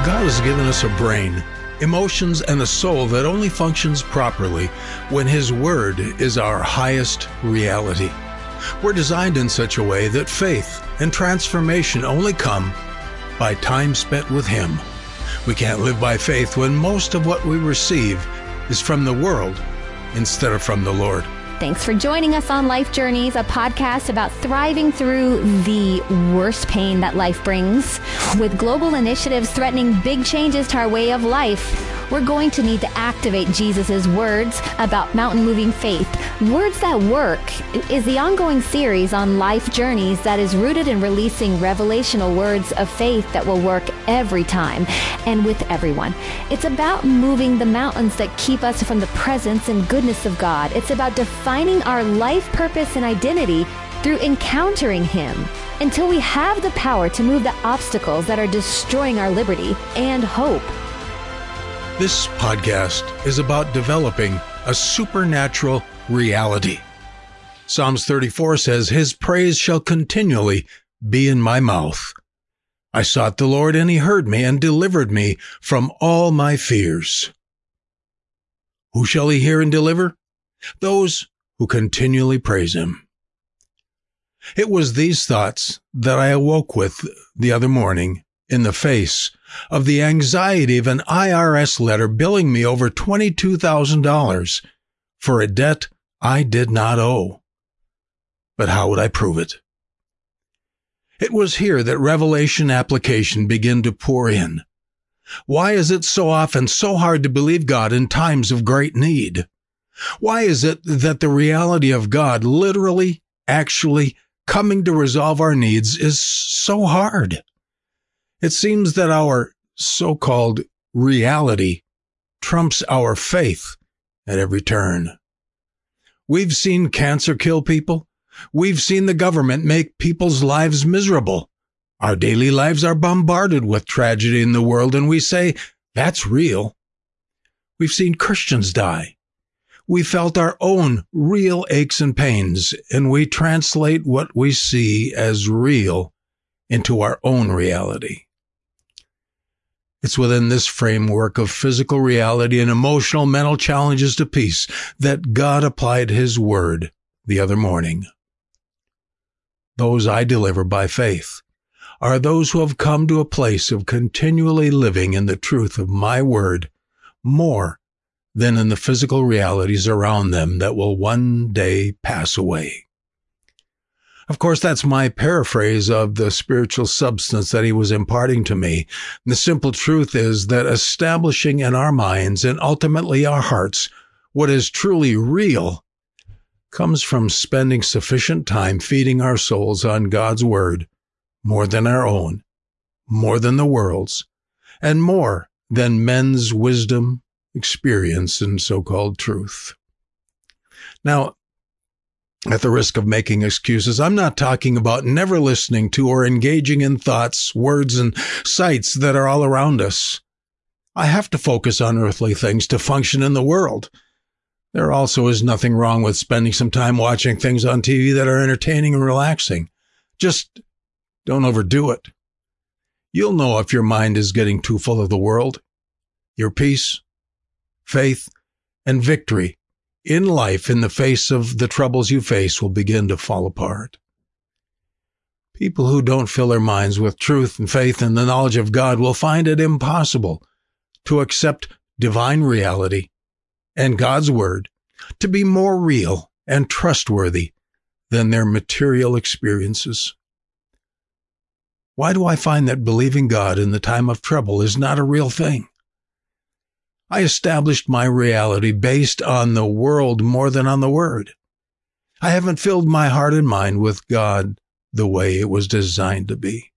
God has given us a brain, emotions, and a soul that only functions properly when His Word is our highest reality. We're designed in such a way that faith and transformation only come by time spent with Him. We can't live by faith when most of what we receive is from the world instead of from the Lord. Thanks for joining us on Life Journeys, a podcast about thriving through the worst pain that life brings. With global initiatives threatening big changes to our way of life, we're going to need to activate Jesus' words about mountain-moving faith. Words That Work is the ongoing series on Life Journeys that is rooted in releasing revelational words of faith that will work every time and with everyone. It's about moving the mountains that keep us from the presence and goodness of God. It's about defining our life purpose and identity through encountering Him until we have the power to move the obstacles that are destroying our liberty and hope. This podcast is about developing a supernatural reality. Psalms 34 says, His praise shall continually be in my mouth. I sought the Lord, and He heard me and delivered me from all my fears. Who shall He hear and deliver? Those who continually praise Him. It was these thoughts that I awoke with the other morning in the face of the anxiety of an IRS letter billing me over $22,000 for a debt I did not owe. But how would I prove it? It was here that revelation application began to pour in. Why is it so often so hard to believe God in times of great need? Why is it that the reality of God literally, actually coming to resolve our needs is so hard? It seems that our so-called reality trumps our faith at every turn. We've seen cancer kill people. We've seen the government make people's lives miserable. Our daily lives are bombarded with tragedy in the world, and we say, that's real. We've seen Christians die. We felt our own real aches and pains, and we translate what we see as real into our own reality. It's within this framework of physical reality and emotional mental challenges to peace that God applied His Word the other morning. Those I deliver by faith are those who have come to a place of continually living in the truth of my Word more than in the physical realities around them that will one day pass away. Of course, that's my paraphrase of the spiritual substance that He was imparting to me. The simple truth is that establishing in our minds and ultimately our hearts what is truly real comes from spending sufficient time feeding our souls on God's Word more than our own, more than the world's, and more than men's wisdom, experience, and so-called truth. Now, at the risk of making excuses, I'm not talking about never listening to or engaging in thoughts, words, and sights that are all around us. I have to focus on earthly things to function in the world. There also is nothing wrong with spending some time watching things on TV that are entertaining and relaxing. Just don't overdo it. You'll know if your mind is getting too full of the world. Your peace, faith, and victory in life in the face of the troubles you face will begin to fall apart. People who don't fill their minds with truth and faith and the knowledge of God will find it impossible to accept divine reality and God's Word to be more real and trustworthy than their material experiences. Why do I find that believing God in the time of trouble is not a real thing? I established my reality based on the world more than on the Word. I haven't filled my heart and mind with God the way it was designed to be.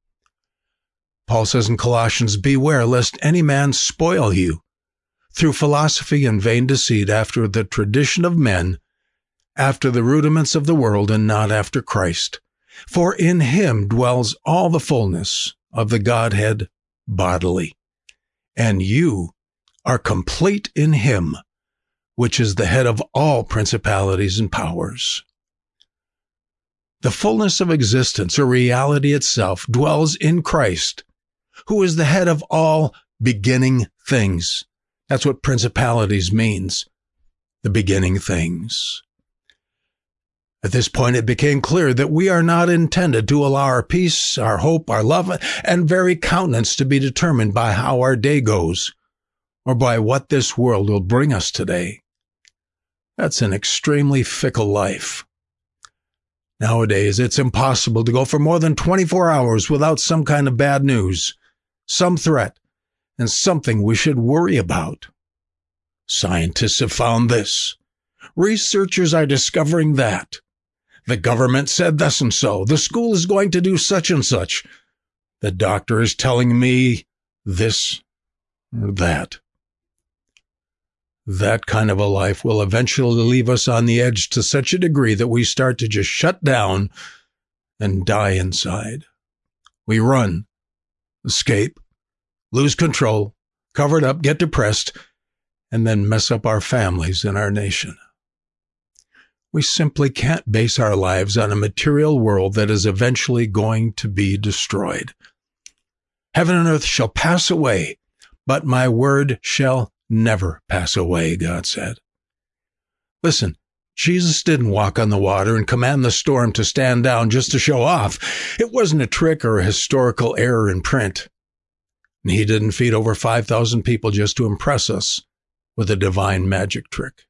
Paul says in Colossians, beware lest any man spoil you through philosophy and vain deceit after the tradition of men, after the rudiments of the world and not after Christ. For in Him dwells all the fullness of the Godhead bodily, and you are complete in Him, which is the head of all principalities and powers. The fullness of existence, or reality itself, dwells in Christ, who is the head of all beginning things. That's what principalities means, the beginning things. At this point, it became clear that we are not intended to allow our peace, our hope, our love, and very countenance to be determined by how our day goes or by what this world will bring us today. That's an extremely fickle life. Nowadays, it's impossible to go for more than 24 hours without some kind of bad news, some threat, and something we should worry about. Scientists have found this. Researchers are discovering that. The government said thus and so. The school is going to do such and such. The doctor is telling me this or that. That kind of a life will eventually leave us on the edge to such a degree that we start to just shut down and die inside. We run, escape, lose control, cover it up, get depressed, and then mess up our families and our nation. We simply can't base our lives on a material world that is eventually going to be destroyed. Heaven and earth shall pass away, but my word shall never pass away, God said. Listen, Jesus didn't walk on the water and command the storm to stand down just to show off. It wasn't a trick or a historical error in print. And he didn't feed over 5,000 people just to impress us with a divine magic trick.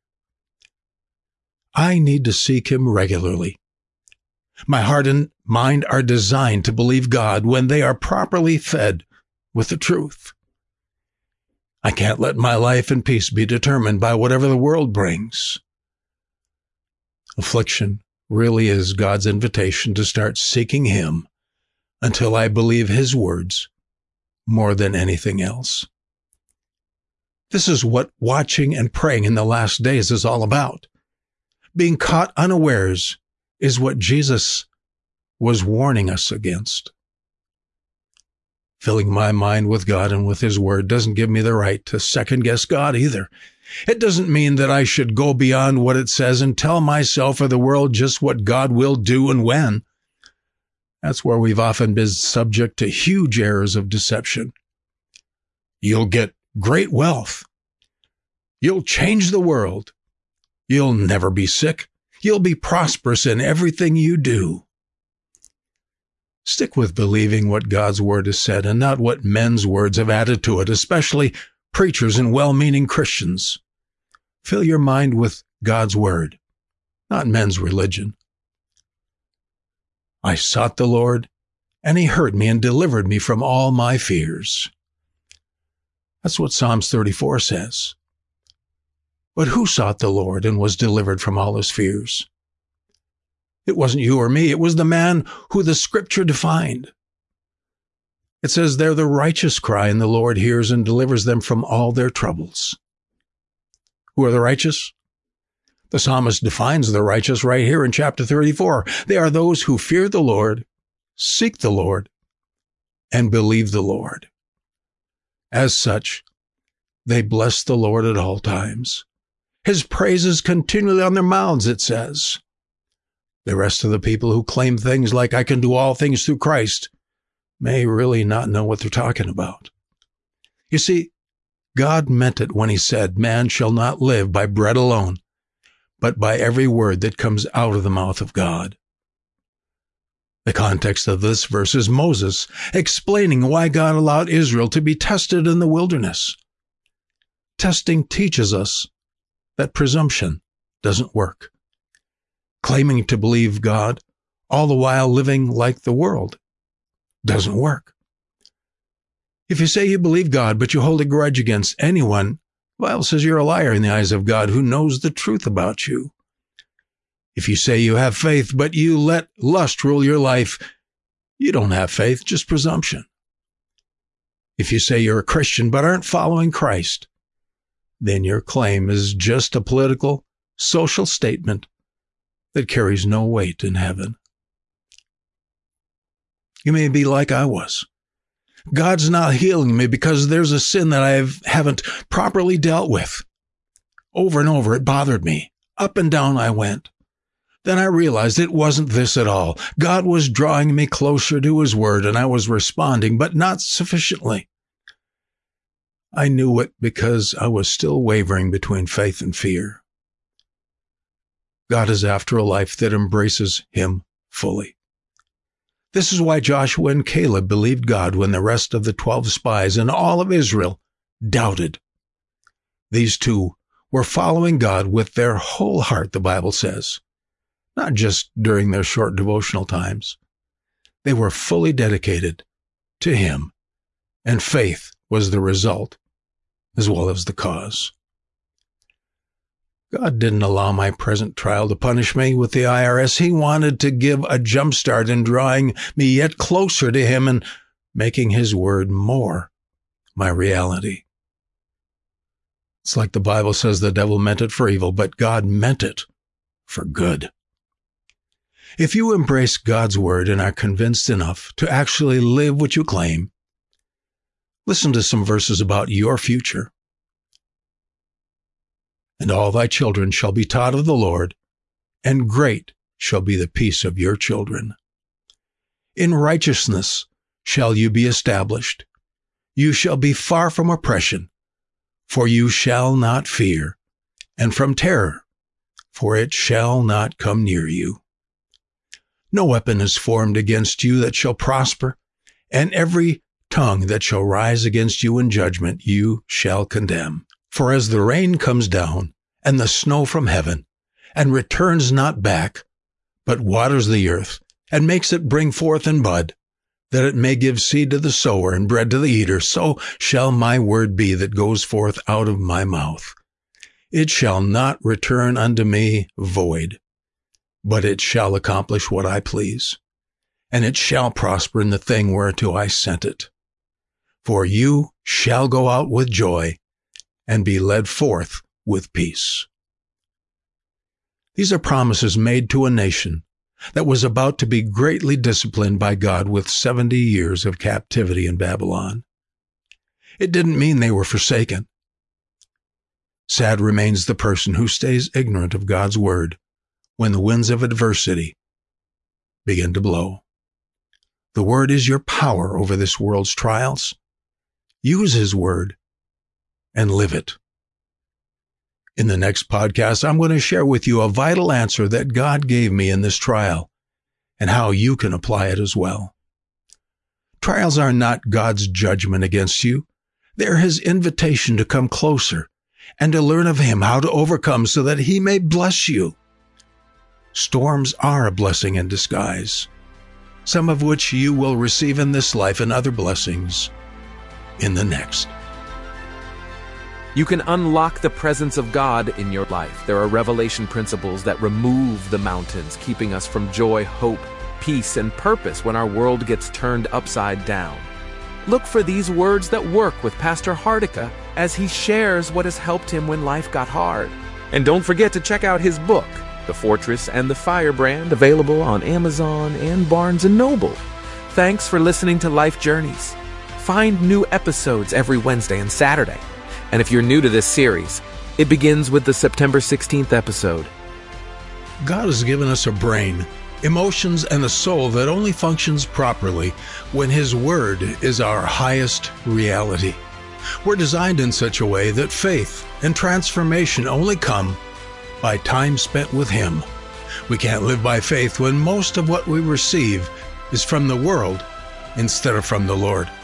I need to seek him regularly. My heart and mind are designed to believe God when they are properly fed with the truth. I can't let my life and peace be determined by whatever the world brings. Affliction really is God's invitation to start seeking him until I believe his words more than anything else. This is what watching and praying in the last days is all about. Being caught unawares is what Jesus was warning us against. Filling my mind with God and with his word doesn't give me the right to second-guess God either. It doesn't mean that I should go beyond what it says and tell myself or the world just what God will do and when. That's where we've often been subject to huge errors of deception. You'll get great wealth. You'll change the world. You'll never be sick. You'll be prosperous in everything you do. Stick with believing what God's word has said and not what men's words have added to it, especially preachers and well-meaning Christians. Fill your mind with God's word, not men's religion. I sought the Lord, and he heard me and delivered me from all my fears. That's what Psalms 34 says. But who sought the Lord and was delivered from all his fears? It wasn't you or me. It was the man who the scripture defined. It says there, the righteous cry, and the Lord hears and delivers them from all their troubles. Who are the righteous? The psalmist defines the righteous right here in chapter 34. They are those who fear the Lord, seek the Lord, and believe the Lord. As such, they bless the Lord at all times. His praises continually on their mouths, it says. The rest of the people who claim things like I can do all things through Christ may really not know what they're talking about. You see, God meant it when he said, man shall not live by bread alone, but by every word that comes out of the mouth of God. The context of this verse is Moses explaining why God allowed Israel to be tested in the wilderness. Testing teaches us that presumption doesn't work. Claiming to believe God, all the while living like the world, doesn't work. If you say you believe God, but you hold a grudge against anyone, the Bible says you're a liar in the eyes of God who knows the truth about you. If you say you have faith, but you let lust rule your life, you don't have faith, just presumption. If you say you're a Christian, but aren't following Christ, then your claim is just a political, social statement that carries no weight in heaven. You may be like I was. God's not healing me because there's a sin that I haven't properly dealt with. Over and over, it bothered me. Up and down I went. Then I realized it wasn't this at all. God was drawing me closer to His Word, and I was responding, but not sufficiently. I knew it because I was still wavering between faith and fear. God is after a life that embraces Him fully. This is why Joshua and Caleb believed God when the rest of the 12 spies and all of Israel doubted. These two were following God with their whole heart, the Bible says. Not just during their short devotional times. They were fully dedicated to Him, and faith was the result as well as the cause. God didn't allow my present trial to punish me with the IRS. He wanted to give a jump start in drawing me yet closer to Him and making His Word more my reality. It's like the Bible says the devil meant it for evil, but God meant it for good. If you embrace God's Word and are convinced enough to actually live what you claim, listen to some verses about your future. And all thy children shall be taught of the Lord, and great shall be the peace of your children. In righteousness shall you be established. You shall be far from oppression, for you shall not fear, and from terror, for it shall not come near you. No weapon is formed against you that shall prosper, and every tongue that shall rise against you in judgment you shall condemn. For as the rain comes down, and the snow from heaven, and returns not back, but waters the earth, and makes it bring forth and bud, that it may give seed to the sower and bread to the eater, so shall my word be that goes forth out of my mouth. It shall not return unto me void, but it shall accomplish what I please, and it shall prosper in the thing whereto I sent it. For you shall go out with joy, and be led forth with peace. These are promises made to a nation that was about to be greatly disciplined by God with 70 years of captivity in Babylon. It didn't mean they were forsaken. Sad remains the person who stays ignorant of God's Word when the winds of adversity begin to blow. The Word is your power over this world's trials. Use His Word and live it. In the next podcast, I'm going to share with you a vital answer that God gave me in this trial and how you can apply it as well. Trials are not God's judgment against you. They're His invitation to come closer and to learn of Him how to overcome so that He may bless you. Storms are a blessing in disguise, some of which you will receive in this life and other blessings in the next. You can unlock the presence of God in your life. There are revelation principles that remove the mountains, keeping us from joy, hope, peace, and purpose when our world gets turned upside down. Look for these words that work with Pastor Hardica as he shares what has helped him when life got hard. And don't forget to check out his book, The Fortress and the Firebrand, available on Amazon and Barnes & Noble. Thanks for listening to Life Journeys. Find new episodes every Wednesday and Saturday. And if you're new to this series, it begins with the September 16th episode. God has given us a brain, emotions, and a soul that only functions properly when His Word is our highest reality. We're designed in such a way that faith and transformation only come by time spent with Him. We can't live by faith when most of what we receive is from the world instead of from the Lord.